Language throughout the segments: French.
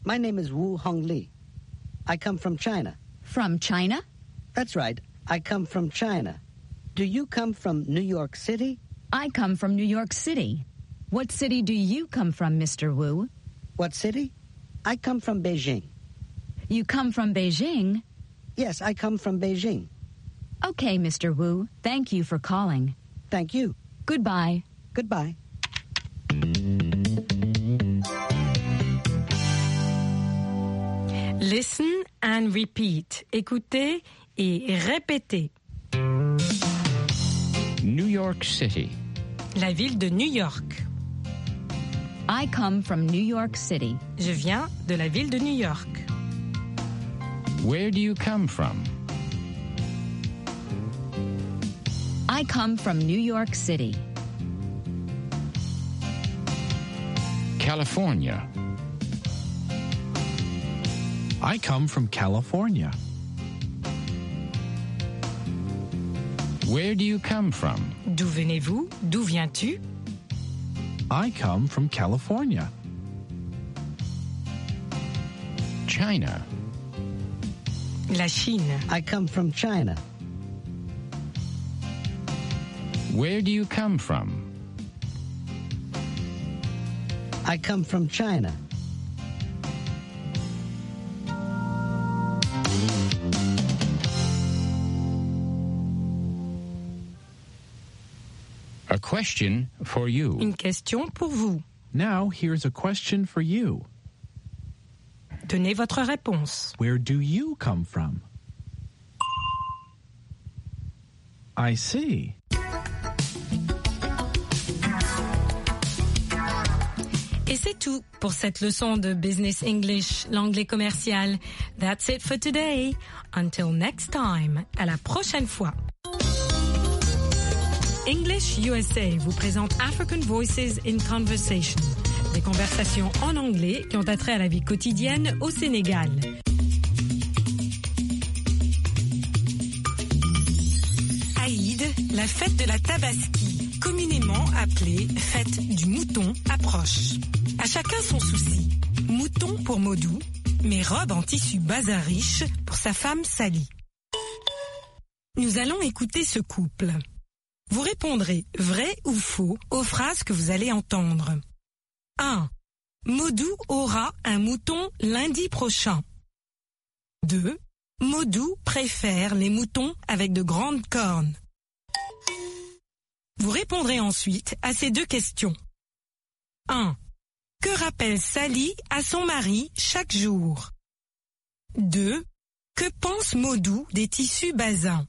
My name is Wu Hongli. I come from China. From China? That's right. I come from China. Do you come from New York City? I come from New York City. What city do you come from, Mr. Wu? What city? I come from Beijing. You come from Beijing? Yes, I come from Beijing. Okay, Mr. Wu. Thank you for calling. Thank you. Goodbye. Goodbye. Listen and repeat. Écoutez et répétez. New York City. La ville de New York. I come from New York City. Je viens de la ville de New York. Where do you come from? I come from New York City. California. I come from California. Where do you come from? D'où venez-vous? D'où viens-tu? I come from California. China. La Chine. I come from China. Where do you come from? I come from China. A question for you. Une question pour vous. Now, here's a question for you. Donnez votre réponse. Where do you come from? I see. Et c'est tout pour cette leçon de Business English, l'anglais commercial. That's it for today. Until next time. À la prochaine fois. English USA vous présente African Voices in Conversation. Des conversations en anglais qui ont attrait à la vie quotidienne au Sénégal. Aïd, la fête de la Tabaski, communément appelée fête du mouton, approche. À chacun son souci. Mouton pour Modou, mais robe en tissu bazin riche pour sa femme Sally. Nous allons écouter ce couple. Vous répondrez vrai ou faux aux phrases que vous allez entendre. 1. Modou aura un mouton lundi prochain. 2. Modou préfère les moutons avec de grandes cornes. Vous répondrez ensuite à ces deux questions. 1. Que rappelle Sally à son mari chaque jour? 2. Que pense Modou des tissus bazins?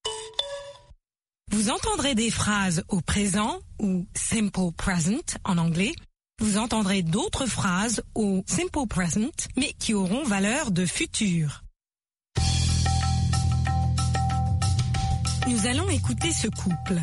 Vous entendrez des phrases au présent ou simple present en anglais. Vous entendrez d'autres phrases au simple present mais qui auront valeur de futur. Nous allons écouter ce couple.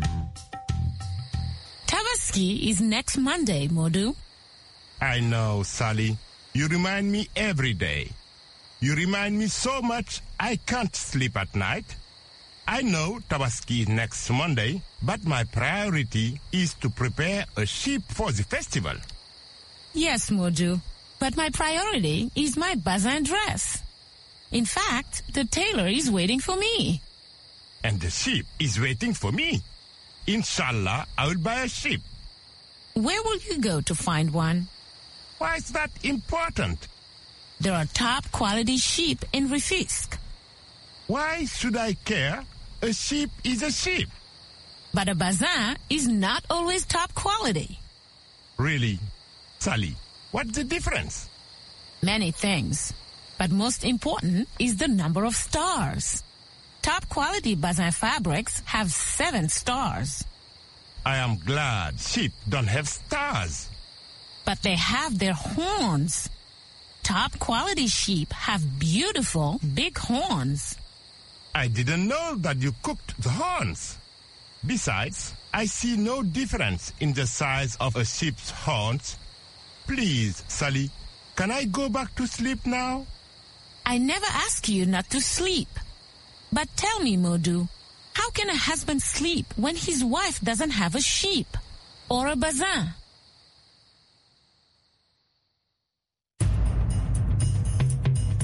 Tabaski is next Monday, Modou. I know, Sally. You remind me every day. You remind me so much I can't sleep at night. I know Tabaski is next Monday, but my priority is to prepare a sheep for the festival. Yes, Modou, but my priority is my bazin dress. In fact, the tailor is waiting for me. And the sheep is waiting for me. Inshallah, I will buy a sheep. Where will you go to find one? Why is that important? There are top quality sheep in Rufisque. Why should I care? A sheep is a sheep. But a bazin is not always top quality. Really? Sally, what's the difference? Many things. But most important is the number of stars. Top quality bazin fabrics have 7 stars. I am glad sheep don't have stars. But they have their horns. Top quality sheep have beautiful big horns. I didn't know that you cooked the horns. Besides, I see no difference in the size of a sheep's horns. Please, Sally, can I go back to sleep now? I never ask you not to sleep. But tell me, Modou, how can a husband sleep when his wife doesn't have a sheep or a bazin?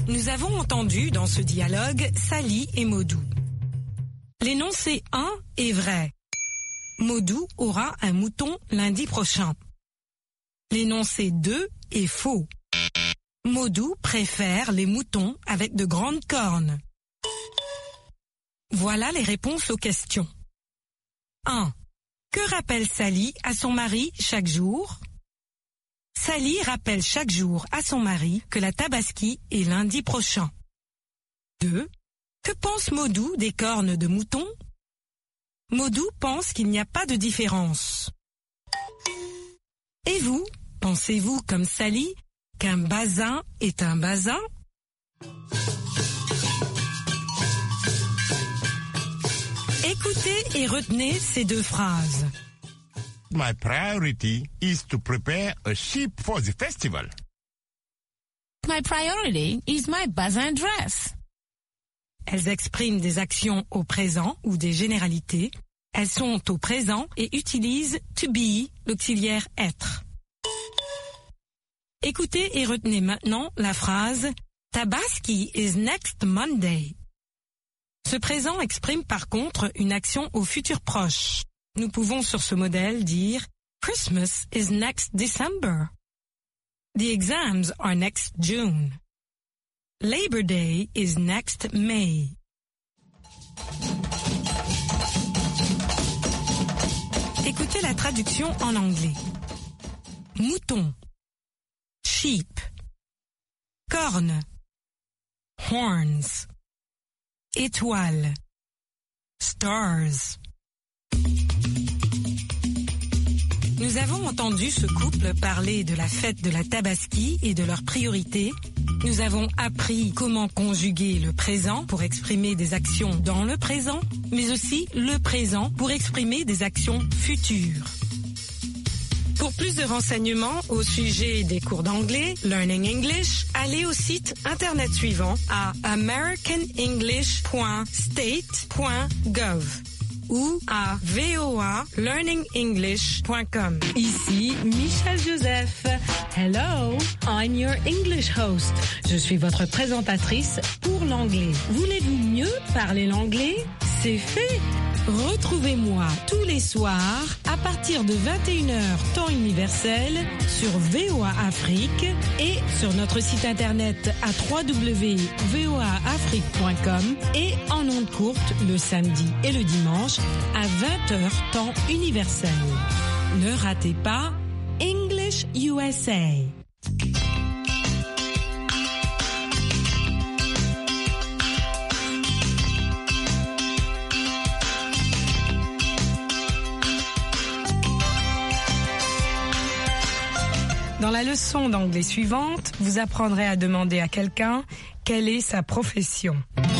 Nous avons entendu dans ce dialogue Sally et Modou. L'énoncé 1 est vrai. Modou aura un mouton lundi prochain. L'énoncé 2 est faux. Modou préfère les moutons avec de grandes cornes. Voilà les réponses aux questions. 1. Que rappelle Sally à son mari chaque jour? Sally rappelle chaque jour à son mari que la Tabaski est lundi prochain. 2. Que pense Modou des cornes de mouton? Modou pense qu'il n'y a pas de différence. Et vous, pensez-vous comme Sally qu'un bazin est un bazin? Écoutez et retenez ces deux phrases. My priority is to prepare a sheep for the festival. My priority is my bazin dress. Elles expriment des actions au présent ou des généralités. Elles sont au présent et utilisent to be, l'auxiliaire être. Écoutez et retenez maintenant la phrase Tabaski is next Monday. Ce présent exprime par contre une action au futur proche. Nous pouvons sur ce modèle dire Christmas is next December. The exams are next June. Labor Day is next May. Écoutez la traduction en anglais. Mouton. Sheep. Corne. Horns. Étoile. Stars. Nous avons entendu ce couple parler de la fête de la Tabaski et de leurs priorités. Nous avons appris comment conjuguer le présent pour exprimer des actions dans le présent, mais aussi le présent pour exprimer des actions futures. Pour plus de renseignements au sujet des cours d'anglais, Learning English, allez au site internet suivant à americanenglish.state.gov ou à voalearningenglish.com. Ici Michel Joseph. Hello, I'm your English host. Je suis votre présentatrice pour l'anglais. Voulez-vous mieux parler l'anglais? C'est fait! Retrouvez-moi tous les soirs à partir de 21h temps universel sur VOA Afrique et sur notre site internet à www.voaafrique.com et en ondes courtes le samedi et le dimanche à 20h temps universel. Ne ratez pas English USA. Dans la leçon d'anglais suivante, vous apprendrez à demander à quelqu'un quelle est sa profession.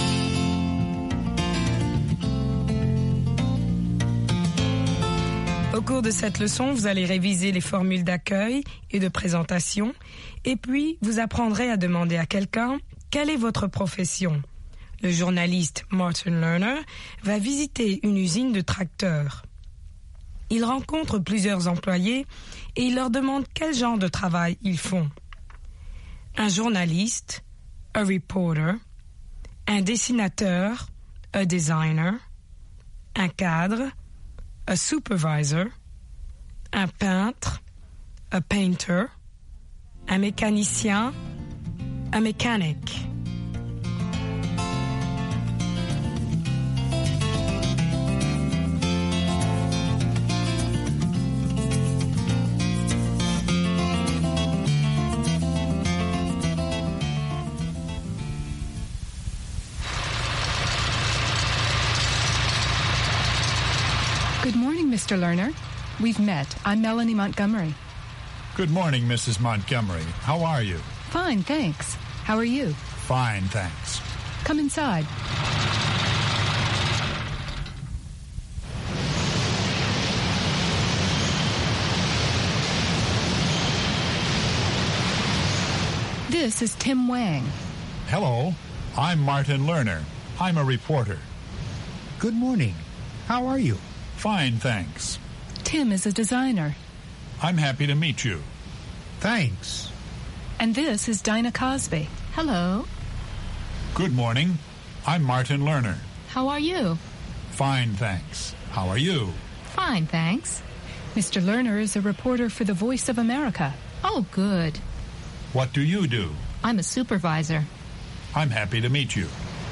Au cours de cette leçon, vous allez réviser les formules d'accueil et de présentation, et puis vous apprendrez à demander à quelqu'un quelle est votre profession. Le journaliste Martin Lerner va visiter une usine de tracteurs. Il rencontre plusieurs employés et il leur demande quel genre de travail ils font. Un journaliste, a reporter, un dessinateur, a designer, un cadre, a supervisor, un peintre, a painter, un mécanicien, a mechanic. Good morning, Mr. Lerner. We've met. I'm Melanie Montgomery. Good morning, Mrs. Montgomery. How are you? Fine, thanks. How are you? Fine, thanks. Come inside. This is Tim Wang. Hello. I'm Martin Lerner. I'm a reporter. Good morning. How are you? Fine, thanks. Tim is a designer. I'm happy to meet you. Thanks. And this is Dinah Cosby. Hello. Good morning. I'm Martin Lerner. How are you? Fine, thanks. How are you? Fine, thanks. Mr. Lerner is a reporter for the Voice of America. Oh, good. What do you do? I'm a supervisor. I'm happy to meet you.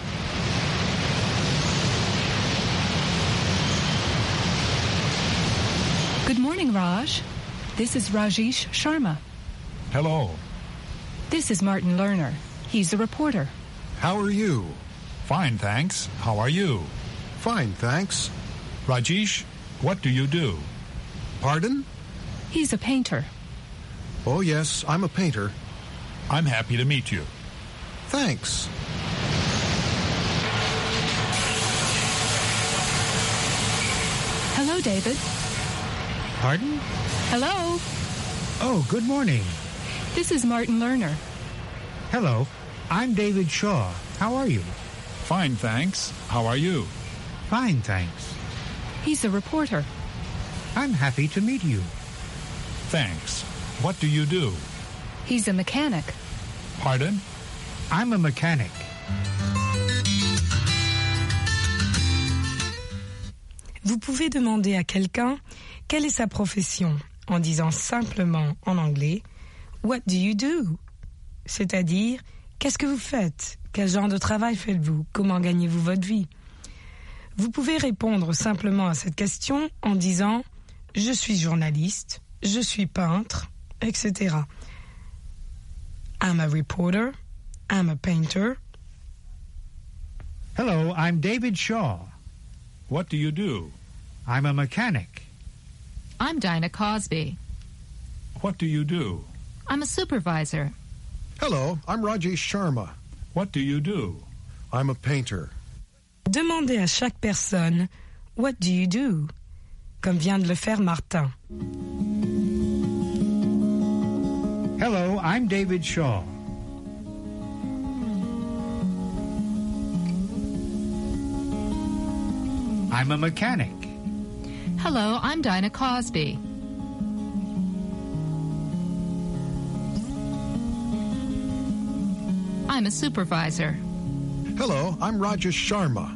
Good morning, Raj. This is Rajesh Sharma. Hello. This is Martin Lerner. He's a reporter. How are you? Fine, thanks. How are you? Fine, thanks. Rajesh, what do you do? Pardon? He's a painter. Oh, yes, I'm a painter. I'm happy to meet you. Thanks. Hello, David. Pardon? Hello. Oh, good morning. This is Martin Lerner. Hello. I'm David Shaw. How are you? Fine, thanks. How are you? Fine, thanks. He's a reporter. I'm happy to meet you. Thanks. What do you do? He's a mechanic. Pardon? I'm a mechanic. Vous pouvez demander à quelqu'un quelle est sa profession en disant simplement en anglais « What do you do ?» c'est-à-dire « Qu'est-ce que vous faites ? Quel genre de travail faites-vous ? Comment gagnez-vous votre vie ?» Vous pouvez répondre simplement à cette question en disant « Je suis journaliste, je suis peintre, etc. » I'm a reporter, I'm a painter. Hello, I'm David Shaw. What do you do? I'm a mechanic. I'm Dinah Cosby. What do you do? I'm a supervisor. Hello, I'm Rajesh Sharma. What do you do? I'm a painter. Demandez à chaque personne « What do you do ?» comme vient de le faire Martin. Hello, I'm David Shaw. I'm a mechanic. Hello, I'm Dinah Cosby. I'm a supervisor. Hello, I'm Rajesh Sharma.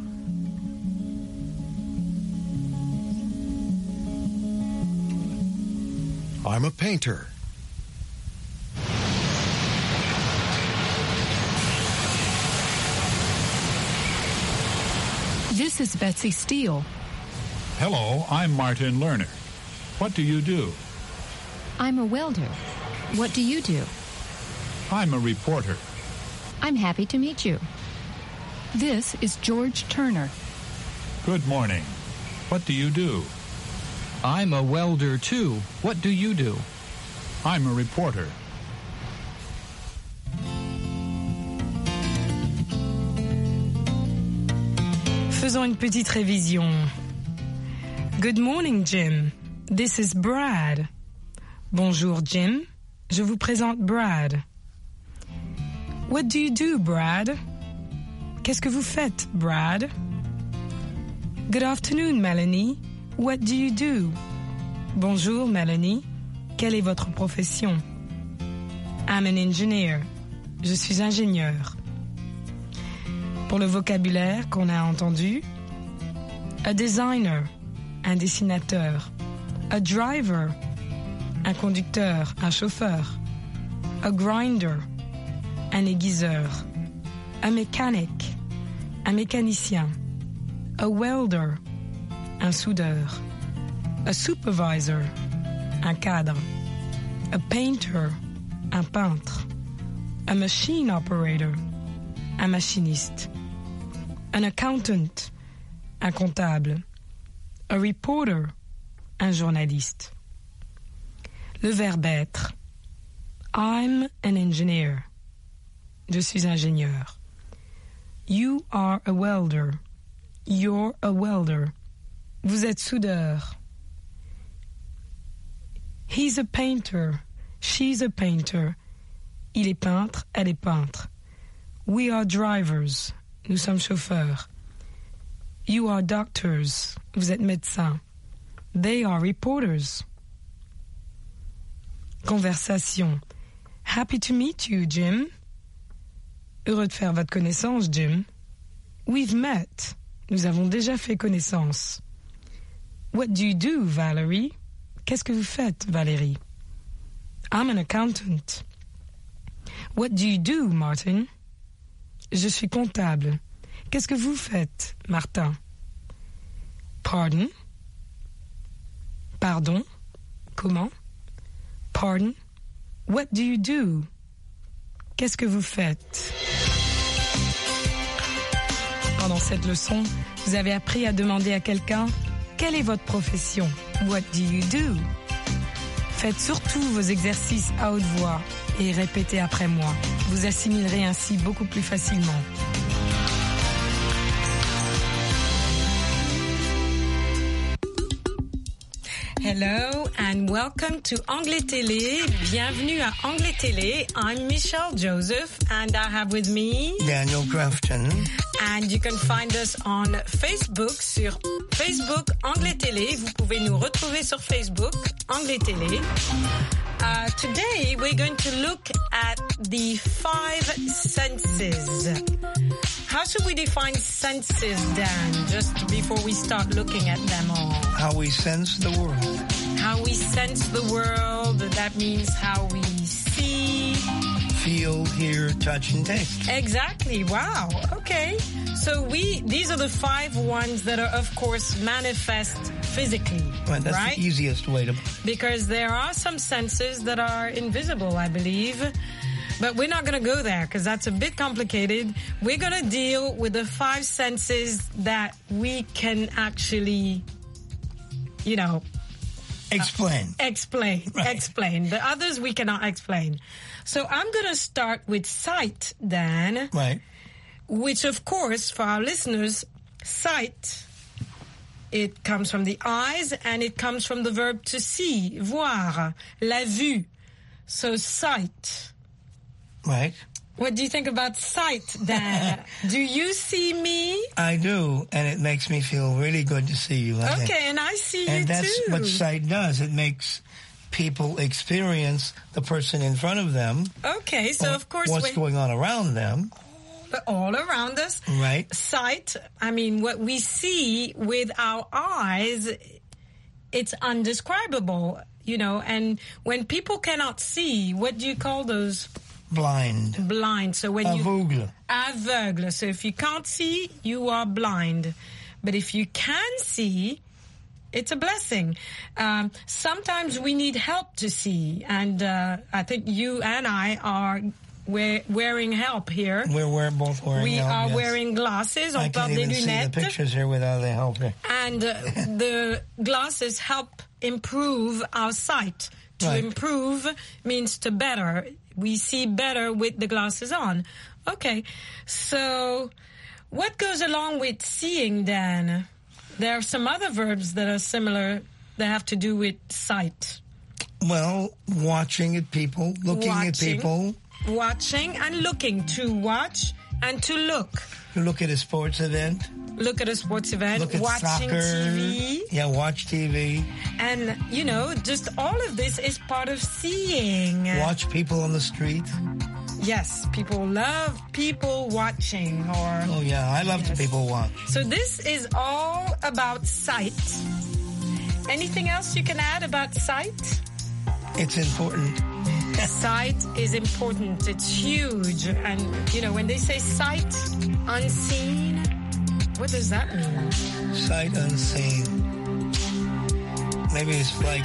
I'm a painter. This is Betsy Steele. Hello, I'm Martin Lerner. What do you do? I'm a welder. What do you do? I'm a reporter. I'm happy to meet you. This is George Turner. Good morning. What do you do? I'm a welder, too. What do you do? I'm a reporter. Faisons une petite révision. Good morning, Jim. This is Brad. Bonjour, Jim. Je vous présente Brad. What do you do, Brad? Qu'est-ce que vous faites, Brad? Good afternoon, Melanie. What do you do? Bonjour, Melanie. Quelle est votre profession? I'm an engineer. Je suis ingénieur. Pour le vocabulaire qu'on a entendu, a designer, un dessinateur, a driver, un conducteur, un chauffeur, a grinder, un aiguiseur, a mechanic, un mécanicien, a welder, un soudeur, a supervisor, un cadre, a painter, un peintre, a machine operator, un machiniste, an accountant, un comptable, a reporter, un journaliste. Le verbe être. I'm an engineer. Je suis ingénieur. You are a welder. You're a welder. Vous êtes soudeur. He's a painter. She's a painter. Il est peintre, elle est peintre. We are drivers. Nous sommes chauffeurs. You are doctors. Vous êtes médecins. They are reporters. Conversation. Happy to meet you, Jim. Heureux de faire votre connaissance, Jim. We've met. Nous avons déjà fait connaissance. What do you do, Valerie? Qu'est-ce que vous faites, Valérie? I'm an accountant. What do you do, Martin? Je suis comptable. Qu'est-ce que vous faites, Martin? Pardon? Pardon? Comment? Pardon? What do you do? Qu'est-ce que vous faites? Pendant cette leçon, vous avez appris à demander à quelqu'un « Quelle est votre profession? What do you do? » Faites surtout vos exercices à haute voix et répétez après moi. Vous assimilerez ainsi beaucoup plus facilement. Hello and welcome to Anglais Télé. Bienvenue à Anglais Télé. I'm Michelle Joseph and I have with me Daniel Grafton. And you can find us on Facebook sur Facebook Anglais Télé. Vous pouvez nous retrouver sur Facebook Anglais Télé. Today we're going to look at the 5 senses. How should we define senses, Dan, just before we start looking at them all? How we sense the world. How we sense the world, that means how we see, feel, hear, touch, and taste. Exactly. Wow. Okay. So these are the 5 ones that are, of course, manifest physically. Right, that's right? The easiest way to... Because there are some senses that are invisible, I believe. But we're not going to go there because that's a bit complicated. We're going to deal with the 5 senses that we can actually, explain. Explain. Right. Explain. The others we cannot explain. So I'm going to start with sight, Dan. Right. Which, of course, for our listeners, sight, it comes from the eyes and it comes from the verb to see, voir, la vue. So sight. Right. What do you think about sight, Dan? Do you see me? I do, and it makes me feel really good to see you. Okay, and I see you too. And that's what sight does. It makes people experience the person in front of them. Okay, so of course... What's going on around them. All around us. Right. Sight, I mean, what we see with our eyes, it's undescribable, and when people cannot see, what do you call those? Blind. Blind. So when Aveugle. Aveugle. So if you can't see, you are blind. But if you can see, it's a blessing. Sometimes we need help to see. And I think you and I are wearing help here. We're both wearing help, We are yes. wearing glasses. I can't even see the pictures here without the help here. And the glasses help improve our sight. To Right. improve means to better. We see better with the glasses on. Okay, so what goes along with seeing, Dan? There are some other verbs that are similar that have to do with sight. Well, watching at people, looking at people. Watching and looking. To watch and to look. You look at a sports event. Look at a sports event. Look at watching soccer. TV. Yeah, watch TV. And, just all of this is part of seeing. Watch people on the street. Yes, people love people watching. Oh, yeah, I love the people watch. So this is all about sight. Anything else you can add about sight? It's important. Sight is important. It's huge. And, when they say sight unseen, what does that mean? Sight unseen. Maybe it's like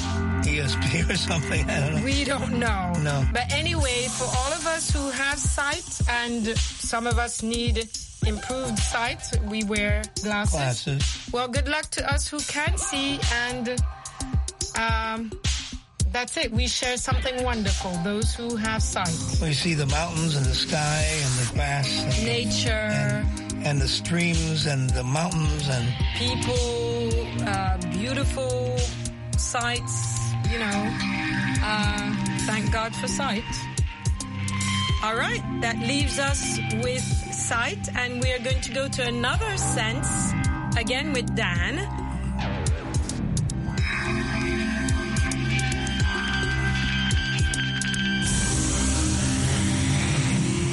ESP or something. I don't know. We don't know. No. But anyway, for all of us who have sight, and some of us need improved sight, we wear glasses. Well, good luck to us who can see, and that's it. We share something wonderful, those who have sight. We see the mountains and the sky and the grass. And nature. And the streams and the mountains and... people, beautiful sights, thank God for sight. All right, that leaves us with sight, and we are going to go to another sense, again with Dan.